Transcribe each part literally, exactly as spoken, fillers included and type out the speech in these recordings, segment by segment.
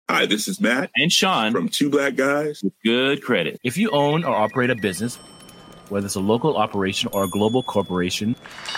Hi, this is Matt and Sean from Two Black Guys with Good Credit. If you own or operate a business, whether it's a local operation or a global corporation,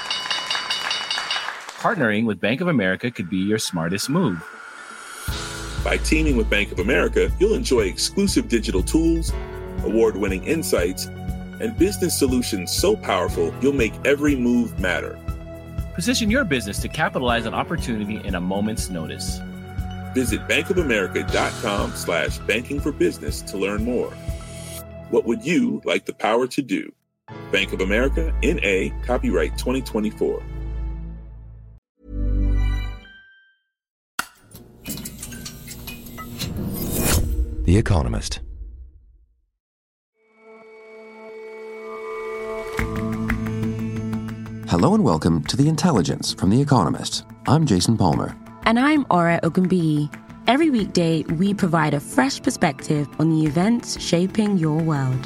partnering with Bank of America could be your smartest move. By teaming with Bank of America, you'll enjoy exclusive digital tools, award-winning insights, and business solutions so powerful you'll make every move matter. Position your business to capitalize on opportunity in a moment's notice. Visit bankofamerica.com slash banking for business to learn more. What would you like the power to do? Bank of America, N A, copyright twenty twenty-four. The Economist. Hello and welcome to The Intelligence from The Economist. I'm Jason Palmer. And I'm Ora Ogunbiyi. Every weekday, we provide a fresh perspective on the events shaping your world.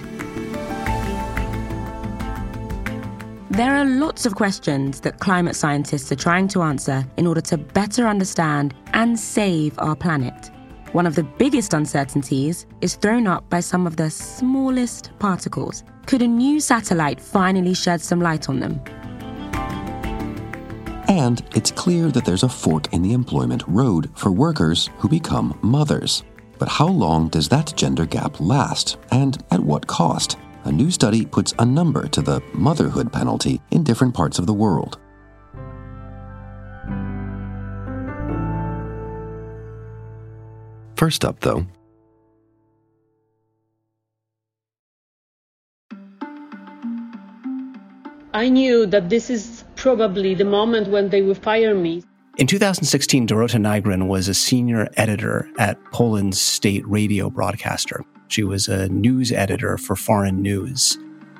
There are lots of questions that climate scientists are trying to answer in order to better understand and save our planet. One of the biggest uncertainties is thrown up by some of the smallest particles. Could a new satellite finally shed some light on them? And it's clear that there's a fork in the employment road for workers who become mothers. But how long does that gender gap last, and at what cost? A new study puts a number to the motherhood penalty in different parts of the world. First up, though, I knew that this is probably the moment when they will fire me. In two thousand sixteen, Dorota Nygren was a senior editor at Poland's state radio broadcaster. She was a news editor for foreign news.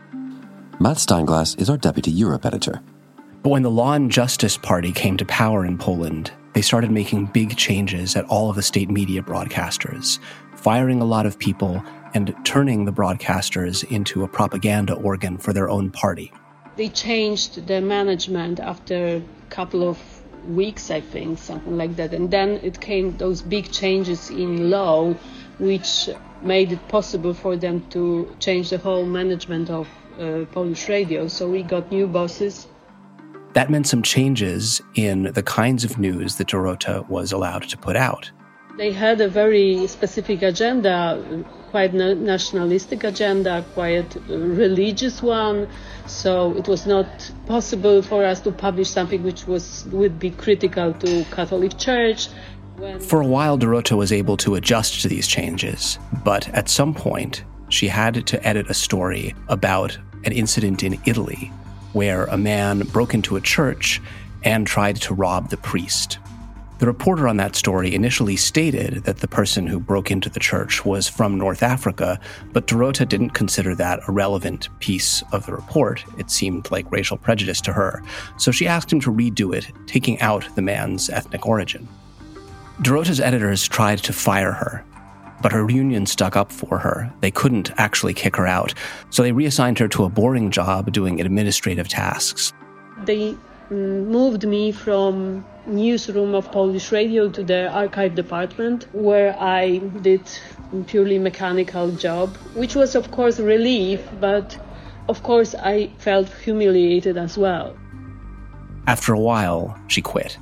Matt Steinglass is our deputy Europe editor. But when the Law and Justice Party came to power in Poland, they started making big changes at all of the state media broadcasters, firing a lot of people and turning the broadcasters into a propaganda organ for their own party. They changed the management after a couple of weeks, I think, something like that. And then it came those big changes in law, which made it possible for them to change the whole management of uh, Polish radio. So we got new bosses. That meant some changes in the kinds of news that Dorota was allowed to put out. They had a very specific agenda, quite na- nationalistic agenda, quite religious one. So it was not possible for us to publish something which was would be critical to Catholic Church. When For a while, Dorota was able to adjust to these changes, but at some point, she had to edit a story about an incident in Italy where a man broke into a church and tried to rob the priest. The reporter on that story initially stated that the person who broke into the church was from North Africa, but Dorota didn't consider that a relevant piece of the report. It seemed like racial prejudice to her. So she asked him to redo it, taking out the man's ethnic origin. Dorota's editors tried to fire her, but her union stuck up for her. They couldn't actually kick her out, so they reassigned her to a boring job doing administrative tasks. they mm, moved me from newsroom of Polish Radio to the archive department, where I did purely mechanical job, which was of course a relief, but of course I felt humiliated as well. After a while, she quit.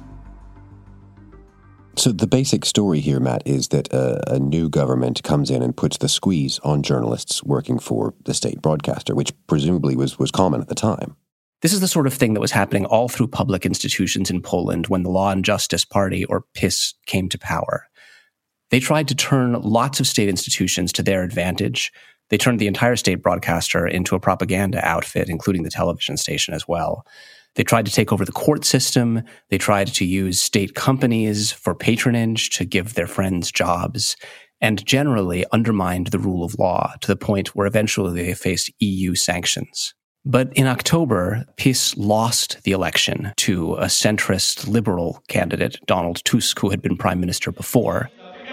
So the basic story here, Matt, is that a, a new government comes in and puts the squeeze on journalists working for the state broadcaster, which presumably was, was common at the time. This is the sort of thing that was happening all through public institutions in Poland when the Law and Justice Party, or PiS, came to power. They tried to turn lots of state institutions to their advantage. They turned the entire state broadcaster into a propaganda outfit, including the television station as well. They tried to take over the court system. They tried to use state companies for patronage to give their friends jobs, and generally undermined the rule of law to the point where eventually they faced E U sanctions. But in October, PiS lost the election to a centrist liberal candidate, Donald Tusk, who had been prime minister before.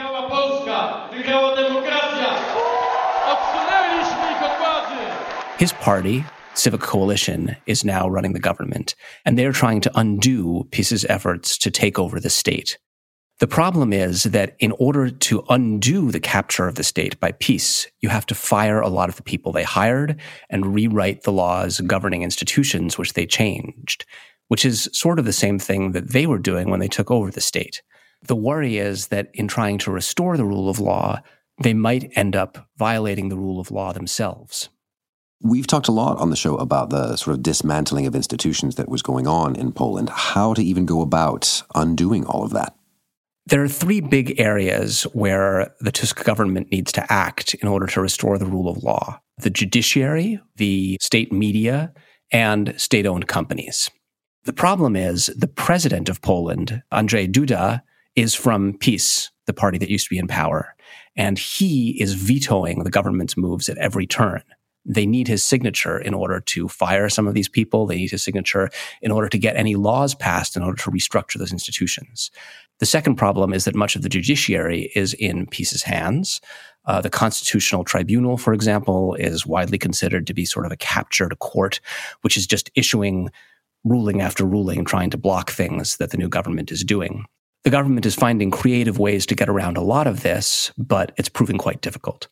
His party, Civic Coalition, is now running the government, and they're trying to undo PiS's efforts to take over the state. The problem is that in order to undo the capture of the state by PiS, you have to fire a lot of the people they hired and rewrite the laws governing institutions which they changed, which is sort of the same thing that they were doing when they took over the state. The worry is that in trying to restore the rule of law, they might end up violating the rule of law themselves. We've talked a lot on the show about the sort of dismantling of institutions that was going on in Poland, how to even go about undoing all of that. There are three big areas where the Tusk government needs to act in order to restore the rule of law: the judiciary, the state media, and state-owned companies. The problem is the president of Poland, Andrzej Duda, is from PiS, the party that used to be in power, and he is vetoing the government's moves at every turn. They need his signature in order to fire some of these people. They need his signature in order to get any laws passed in order to restructure those institutions. The second problem is that much of the judiciary is in PiS's hands. Uh, the Constitutional Tribunal, for example, is widely considered to be sort of a captured court, which is just issuing ruling after ruling, trying to block things that the new government is doing. The government is finding creative ways to get around a lot of this, but it's proving quite difficult.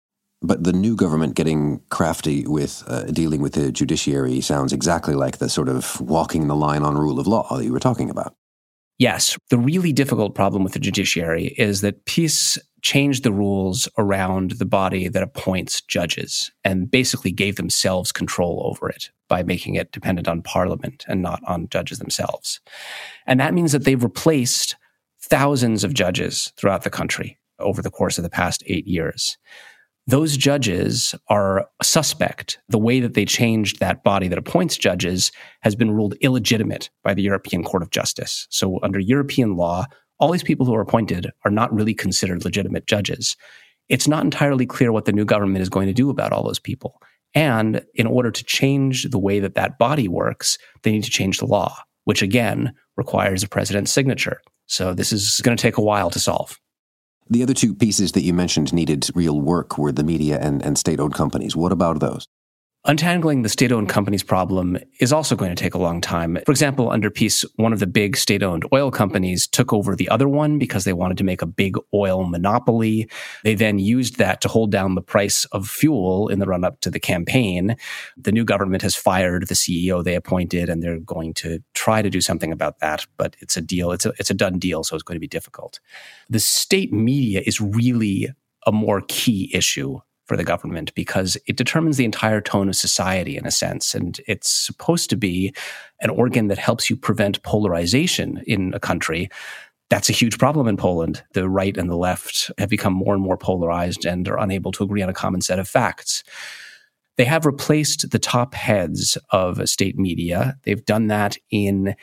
But the new government getting crafty with uh, dealing with the judiciary sounds exactly like the sort of walking the line on rule of law that you were talking about. Yes. The really difficult problem with the judiciary is that PiS changed the rules around the body that appoints judges and basically gave themselves control over it by making it dependent on parliament and not on judges themselves. And that means that they've replaced thousands of judges throughout the country over the course of the past eight years. Those judges are suspect. The way that they changed that body that appoints judges has been ruled illegitimate by the European Court of Justice. So under European law, all these people who are appointed are not really considered legitimate judges. It's not entirely clear what the new government is going to do about all those people. And in order to change the way that that body works, they need to change the law, which again requires a president's signature. So this is going to take a while to solve. The other two pieces that you mentioned needed real work were the media and, and state-owned companies. What about those? Untangling the state-owned companies problem is also going to take a long time. For example, under PiS, one of the big state-owned oil companies took over the other one because they wanted to make a big oil monopoly. They then used that to hold down the price of fuel in the run-up to the campaign. The new government has fired the C E O they appointed, and they're going to try to do something about that. But it's a deal. It's a, it's a done deal, so it's going to be difficult. The state media is really a more key issue for the government because it determines the entire tone of society in a sense. And it's supposed to be an organ that helps you prevent polarization in a country. That's a huge problem in Poland. The right and the left have become more and more polarized and are unable to agree on a common set of facts. They have replaced the top heads of state media. They've done that in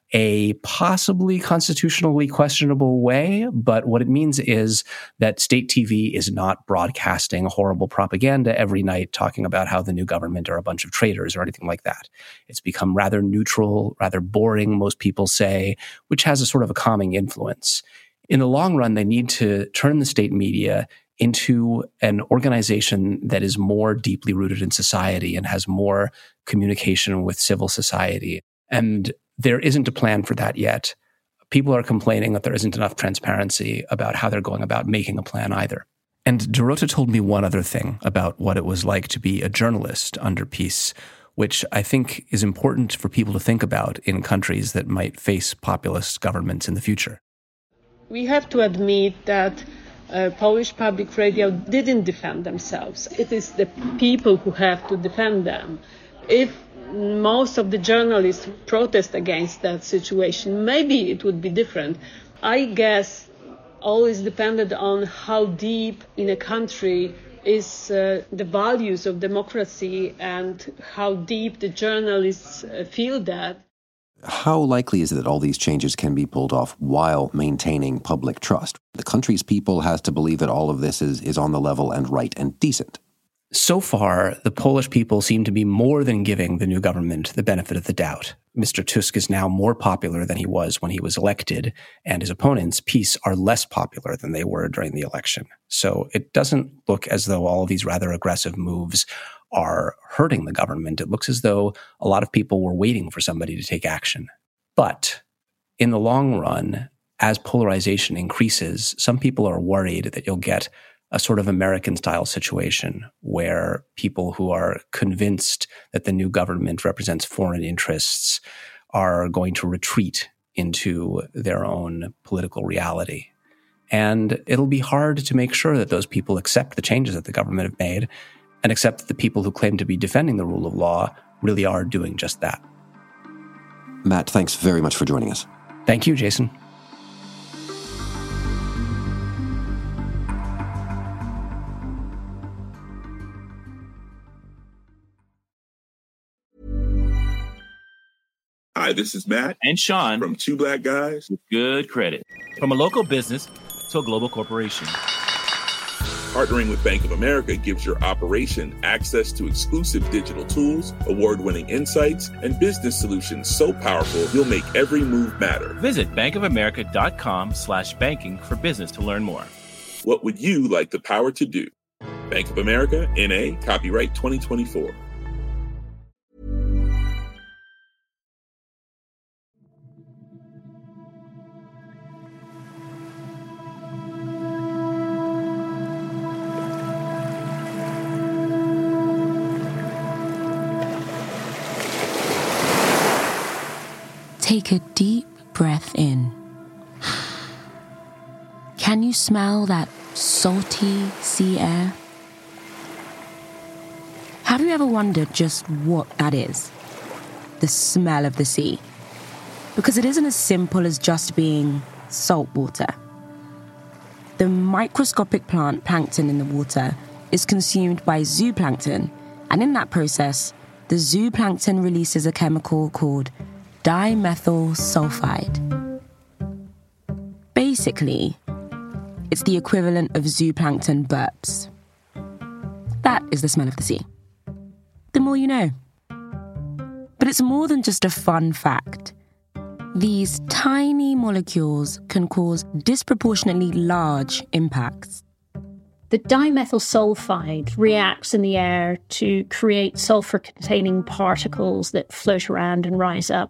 a possibly constitutionally questionable way, but what it means is that state T V is not broadcasting horrible propaganda every night talking about how the new government are a bunch of traitors or anything like that. It's become rather neutral, rather boring, most people say, which has a sort of a calming influence. In the long run, they need to turn the state media into an organization that is more deeply rooted in society and has more communication with civil society. And there isn't a plan for that yet. People are complaining that there isn't enough transparency about how they're going about making a plan either. And Dorota told me one other thing about what it was like to be a journalist under PiS, which I think is important for people to think about in countries that might face populist governments in the future. We have to admit that uh, Polish public radio didn't defend themselves. It is the people who have to defend them. If most of the journalists protest against that situation, maybe it would be different. I guess always depended on how deep in a country is uh, the values of democracy and how deep the journalists uh, feel that. How likely is it that all these changes can be pulled off while maintaining public trust? The country's people has to believe that all of this is, is on the level and right and decent. So far, the Polish people seem to be more than giving the new government the benefit of the doubt. Mister Tusk is now more popular than he was when he was elected, and his opponents, PiS, are less popular than they were during the election. So it doesn't look as though all of these rather aggressive moves are hurting the government. It looks as though a lot of people were waiting for somebody to take action. But in the long run, as polarization increases, some people are worried that you'll get a sort of American-style situation where people who are convinced that the new government represents foreign interests are going to retreat into their own political reality. And it'll be hard to make sure that those people accept the changes that the government have made and accept that the people who claim to be defending the rule of law really are doing just that. Matt, thanks very much for joining us. Thank you, Jason. Hi, this is Matt And Sean from Two Black Guys with Good Credit. From a local business to a global corporation. Partnering with Bank of America gives your operation access to exclusive digital tools, award-winning insights, and business solutions so powerful you'll make every move matter. Visit bankofamerica.com slash banking for business to learn more. What would you like the power to do? Bank of America, N A, copyright twenty twenty-four. Take a deep breath in. Can you smell that salty sea air? Have you ever wondered just what that is? The smell of the sea. Because it isn't as simple as just being salt water. The microscopic plant plankton in the water is consumed by zooplankton, and in that process, the zooplankton releases a chemical called dimethyl sulfide. Basically, it's the equivalent of zooplankton burps. That is the smell of the sea. The more you know. But it's more than just a fun fact. These tiny molecules can cause disproportionately large impacts. The dimethyl sulfide reacts in the air to create sulfur-containing particles that float around and rise up.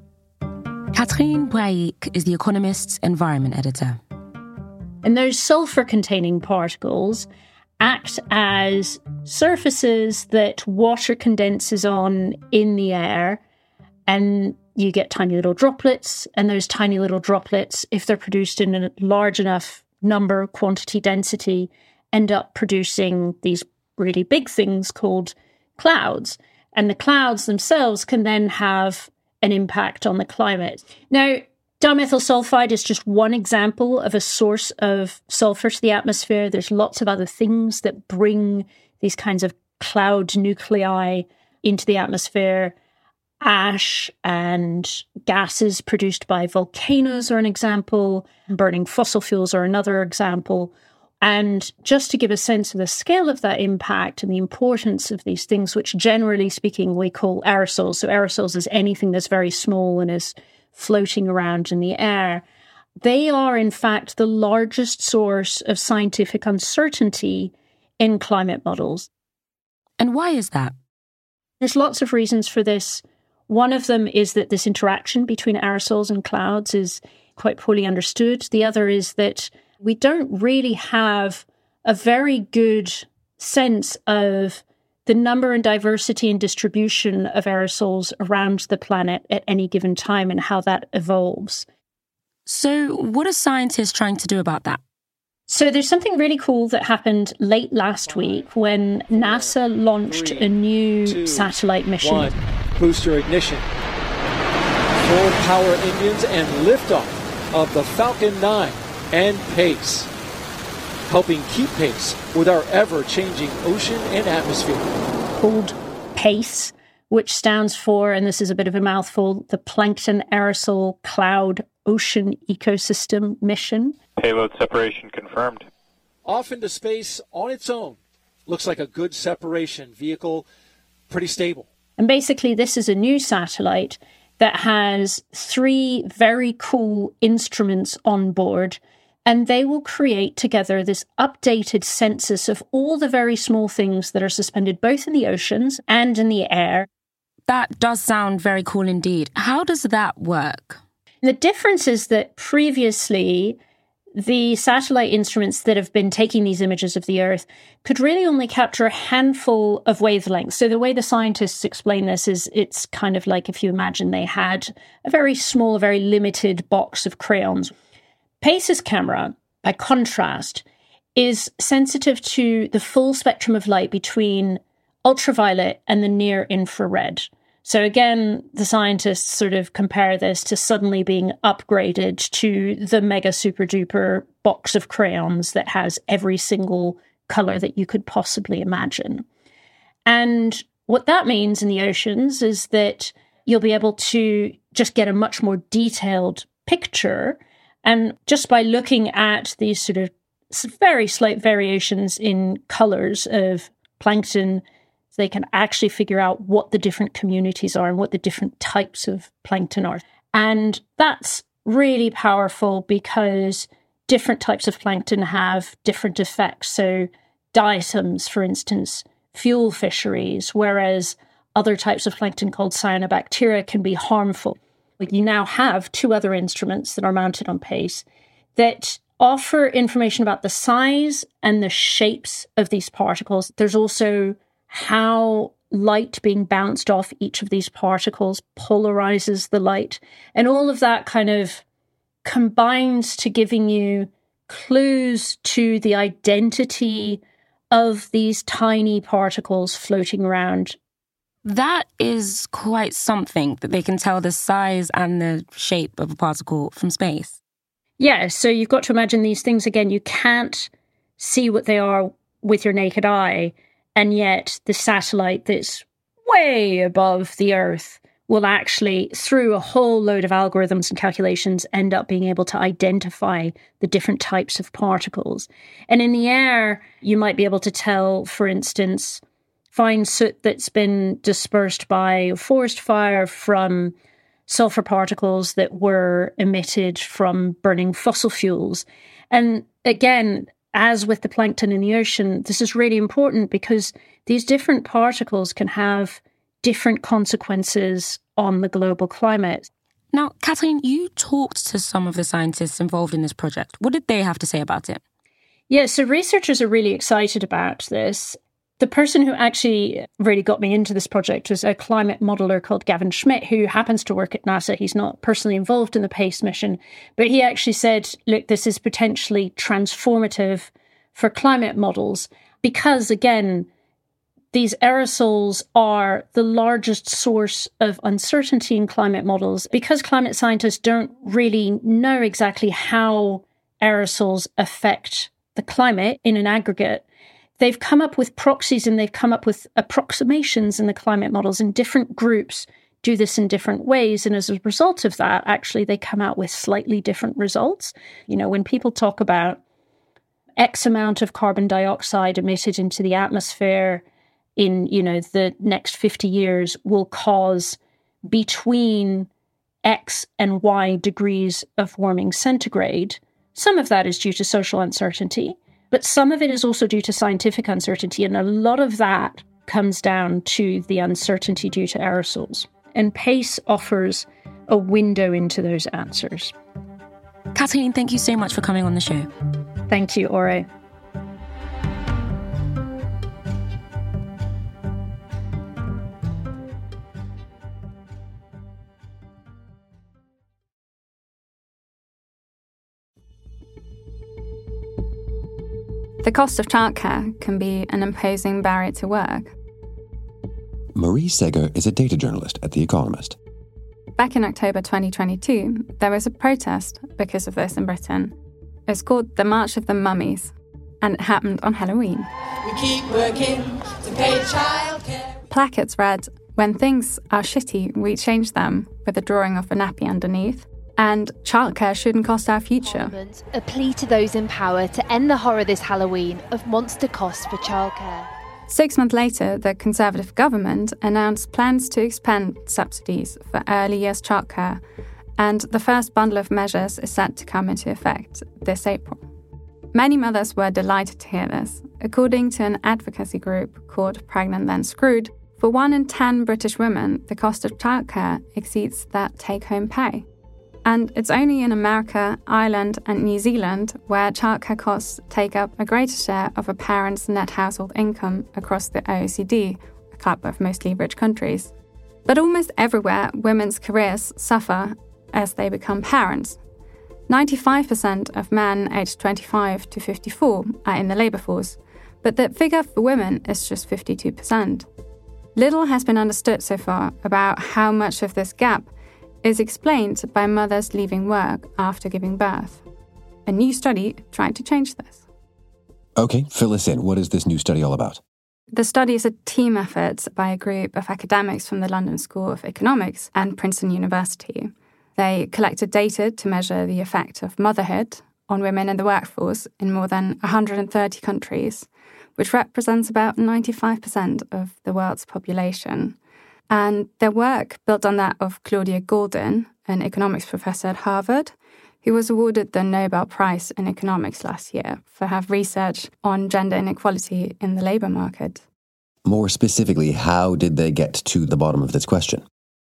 Catherine Boyayic is The Economist's environment editor. And those sulfur-containing particles act as surfaces that water condenses on in the air, and you get tiny little droplets, and those tiny little droplets, if they're produced in a large enough number, quantity, density, end up producing these really big things called clouds. And the clouds themselves can then have an impact on the climate. Now, dimethyl sulfide is just one example of a source of sulfur to the atmosphere. There's lots of other things that bring these kinds of cloud nuclei into the atmosphere. Ash and gases produced by volcanoes are an example. Burning fossil fuels are another example. And just to give a sense of the scale of that impact and the importance of these things, which generally speaking we call aerosols. So aerosols is anything that's very small and is floating around in the air. They are, in fact, the largest source of scientific uncertainty in climate models. And why is that? There's lots of reasons for this. One of them is that this interaction between aerosols and clouds is quite poorly understood. The other is that we don't really have a very good sense of the number and diversity and distribution of aerosols around the planet at any given time and how that evolves. So what are scientists trying to do about that? So there's something really cool that happened late last week when NASA launched Three, a new two, satellite mission. One. Booster ignition. Forward power engines and liftoff of the Falcon nine and PACE, helping keep pace with our ever-changing ocean and atmosphere. Called PACE, which stands for, and this is a bit of a mouthful, the Plankton Aerosol Cloud Ocean Ecosystem Mission. Payload separation confirmed. Off into space on its own. Looks like a good separation vehicle, pretty stable. And basically this is a new satellite that has three very cool instruments on board, and they will create together this updated census of all the very small things that are suspended both in the oceans and in the air. That does sound very cool indeed. How does that work? The difference is that previously, the satellite instruments that have been taking these images of the Earth could really only capture a handful of wavelengths. So the way the scientists explain this is it's kind of like if you imagine they had a very small, very limited box of crayons. PACE's camera, by contrast, is sensitive to the full spectrum of light between ultraviolet and the near infrared. So again, the scientists sort of compare this to suddenly being upgraded to the mega super duper box of crayons that has every single color that you could possibly imagine. And what that means in the oceans is that you'll be able to just get a much more detailed picture. And just by looking at these sort of very slight variations in colors of plankton, they can actually figure out what the different communities are and what the different types of plankton are. And that's really powerful because different types of plankton have different effects. So diatoms, for instance, fuel fisheries, whereas other types of plankton called cyanobacteria can be harmful. You now have two other instruments that are mounted on PACE that offer information about the size and the shapes of these particles. There's also how light being bounced off each of these particles polarizes the light. And all of that kind of combines to giving you clues to the identity of these tiny particles floating around. That is quite something, that they can tell the size and the shape of a particle from space. Yeah, so you've got to imagine these things, again, you can't see what they are with your naked eye. And yet the satellite that's way above the Earth will actually, through a whole load of algorithms and calculations, end up being able to identify the different types of particles. And in the air, you might be able to tell, for instance, fine soot that's been dispersed by a forest fire from sulfur particles that were emitted from burning fossil fuels. And again, as with the plankton in the ocean, this is really important because these different particles can have different consequences on the global climate. Now, Kathleen, you talked to some of the scientists involved in this project. What did they have to say about it? Yeah, so researchers are really excited about this. The person who actually really got me into this project was a climate modeler called Gavin Schmidt, who happens to work at NASA. He's not personally involved in the PACE mission, but he actually said, look, this is potentially transformative for climate models because, again, these aerosols are the largest source of uncertainty in climate models because climate scientists don't really know exactly how aerosols affect the climate in an aggregate. They've come up with proxies and they've come up with approximations in the climate models, and different groups do this in different ways. And as a result of that, actually, they come out with slightly different results. You know, when people talk about X amount of carbon dioxide emitted into the atmosphere in, you know, the next fifty years will cause between X and Y degrees of warming centigrade, some of that is due to social uncertainty. But some of it is also due to scientific uncertainty, and a lot of that comes down to the uncertainty due to aerosols. And PACE offers a window into those answers. Kathleen, thank you so much for coming on the show. Thank you, Ore. The cost of childcare can be an imposing barrier to work. Marie Seger is a data journalist at The Economist. Back in October twenty twenty-two, there was a protest because of this in Britain. It's called the March of the Mummies, and it happened on Halloween. We keep working to pay childcare. Placards read, "When things are shitty, we change them," with a drawing of a nappy underneath. And childcare shouldn't cost our future. A plea to those in power to end the horror this Halloween of monster costs for childcare. Six months later, the Conservative government announced plans to expand subsidies for early years childcare, and the first bundle of measures is set to come into effect this April. Many mothers were delighted to hear this. According to an advocacy group called Pregnant Then Screwed, for one in ten British women, the cost of childcare exceeds that take-home pay. And it's only in America, Ireland, and New Zealand where childcare costs take up a greater share of a parent's net household income across the O E C D, a club of mostly rich countries. But almost everywhere, women's careers suffer as they become parents. ninety-five percent of men aged twenty-five to fifty-four are in the labour force, but the figure for women is just fifty-two percent. Little has been understood so far about how much of this gap is explained by mothers leaving work after giving birth. A new study tried to change this. Okay, fill us in. What is this new study all about? The study is a team effort by a group of academics from the London School of Economics and Princeton University. They collected data to measure the effect of motherhood on women in the workforce in more than one hundred thirty countries, which represents about ninety-five percent of the world's population. And their work built on that of Claudia Goldin, an economics professor at Harvard, who was awarded the Nobel Prize in Economics last year for her research on gender inequality in the labour market. More specifically, how did they get to the bottom of this question?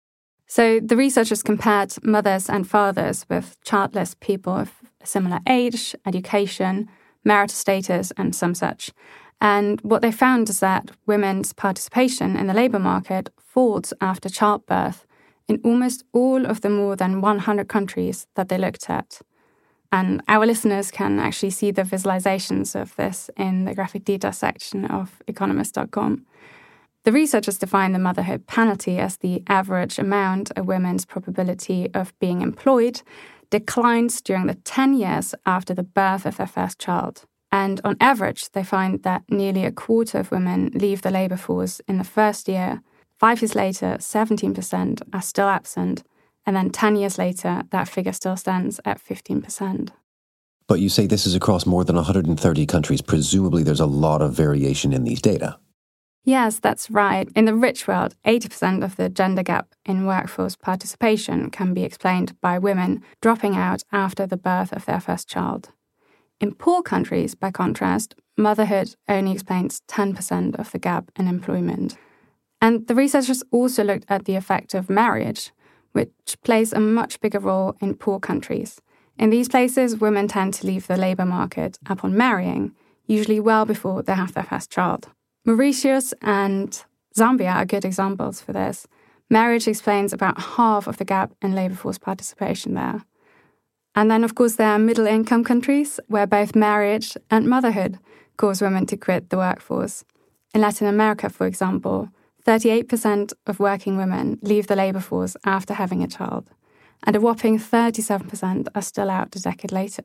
So the researchers compared mothers and fathers with childless people of a similar age, education, marital status, and some such. And what they found is that women's participation in the labour market falls after childbirth in almost all of the more than one hundred countries that they looked at. And our listeners can actually see the visualizations of this in the graphic detail section of economist dot com. The researchers define the motherhood penalty as the average amount a woman's probability of being employed declines during the ten years after the birth of their first child. And on average, they find that nearly a quarter of women leave the labour force in the first year. Five years later, seventeen percent are still absent. And then ten years later, that figure still stands at fifteen percent. But you say this is across more than one hundred thirty countries. Presumably there's a lot of variation in these data. Yes, that's right. In the rich world, eighty percent of the gender gap in workforce participation can be explained by women dropping out after the birth of their first child. In poor countries, by contrast, motherhood only explains ten percent of the gap in employment. And the researchers also looked at the effect of marriage, which plays a much bigger role in poor countries. In these places, women tend to leave the labour market upon marrying, usually well before they have their first child. Mauritius and Zambia are good examples for this. Marriage explains about half of the gap in labour force participation there. And then, of course, there are middle-income countries where both marriage and motherhood cause women to quit the workforce. In Latin America, for example, thirty-eight percent of working women leave the labour force after having a child, and a whopping thirty-seven percent are still out a decade later.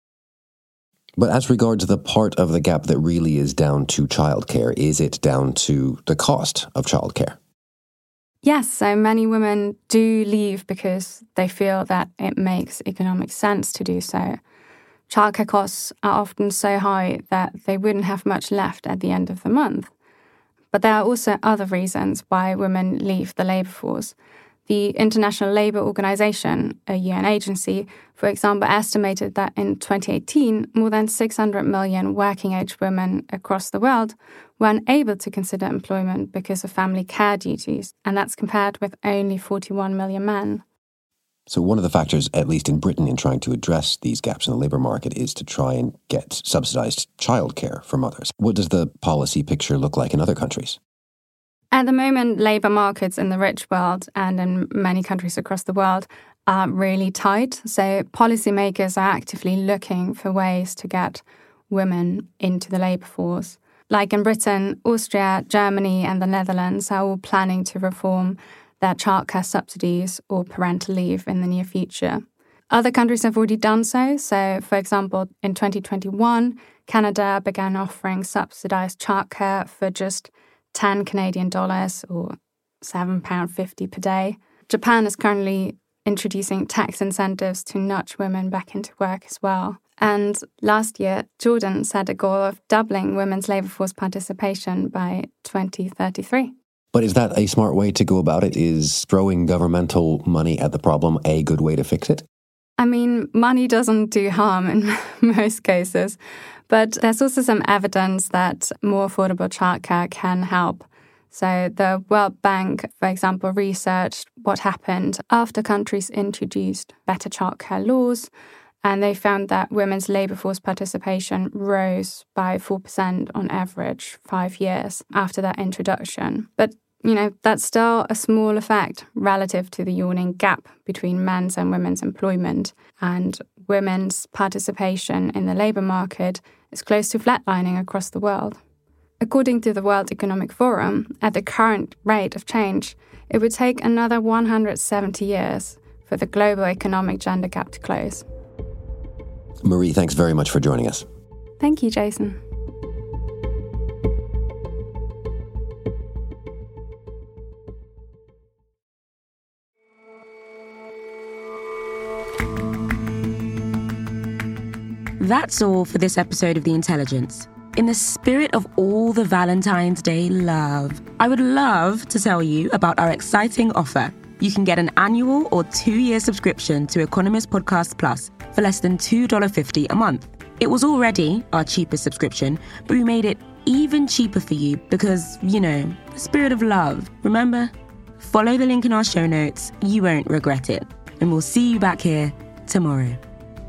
But as regards the part of the gap that really is down to childcare, is it down to the cost of childcare? Yes, so many women do leave because they feel that it makes economic sense to do so. Childcare costs are often so high that they wouldn't have much left at the end of the month. But there are also other reasons why women leave the labour force. The International Labour Organization, a U N agency, for example, estimated that in twenty eighteen, more than six hundred million working-age women across the world were unable to consider employment because of family care duties, and that's compared with only forty-one million men. So one of the factors, at least in Britain, in trying to address these gaps in the labour market is to try and get subsidised childcare for mothers. What does the policy picture look like in other countries? At the moment, labour markets in the rich world and in many countries across the world are really tight. So policymakers are actively looking for ways to get women into the labour force. Like in Britain, Austria, Germany and the Netherlands are all planning to reform their childcare subsidies or parental leave in the near future. Other countries have already done so. So, for example, in twenty twenty-one, Canada began offering subsidised childcare for just ten Canadian dollars or seven pounds fifty per day. Japan is currently introducing tax incentives to nudge women back into work as well. And last year, Jordan set a goal of doubling women's labour force participation by twenty thirty-three. But is that a smart way to go about it? Is throwing governmental money at the problem a good way to fix it? I mean, money doesn't do harm in most cases, but there's also some evidence that more affordable childcare can help So the World Bank, for example, researched what happened after countries introduced better childcare laws, and they found that women's labour force participation rose by four percent on average five years after that introduction. But, you know, that's still a small effect relative to the yawning gap between men's and women's employment, and women's participation in the labour market is close to flatlining across the world. According to the World Economic Forum, at the current rate of change, it would take another one hundred seventy years for the global economic gender gap to close. Marie, thanks very much for joining us. Thank you, Jason. That's all for this episode of The Intelligence. In the spirit of all the Valentine's Day love, I would love to tell you about our exciting offer. You can get an annual or two-year subscription to Economist Podcast Plus for less than two dollars fifty a month. It was already our cheapest subscription, but we made it even cheaper for you because, you know, the spirit of love. Remember? Follow the link in our show notes. You won't regret it. And we'll see you back here tomorrow.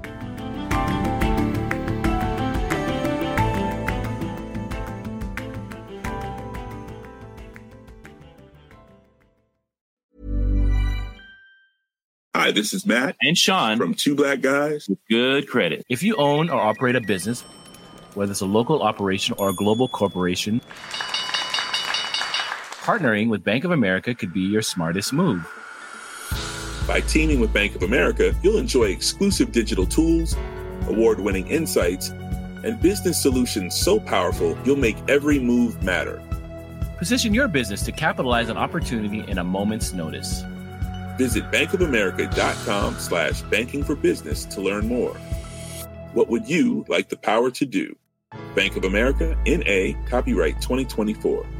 Hi, this is Matt and Sean from Two Black Guys with Good Credit. If you own or operate a business, whether it's a local operation or a global corporation, partnering with Bank of America could be your smartest move. By teaming with Bank of America, you'll enjoy exclusive digital tools, award-winning insights, and business solutions so powerful you'll make every move matter. Position your business to capitalize on opportunity in a moment's notice. Visit bankofamerica.com slash banking for business to learn more. What would you like the power to do? Bank of America, N A, copyright twenty twenty-four.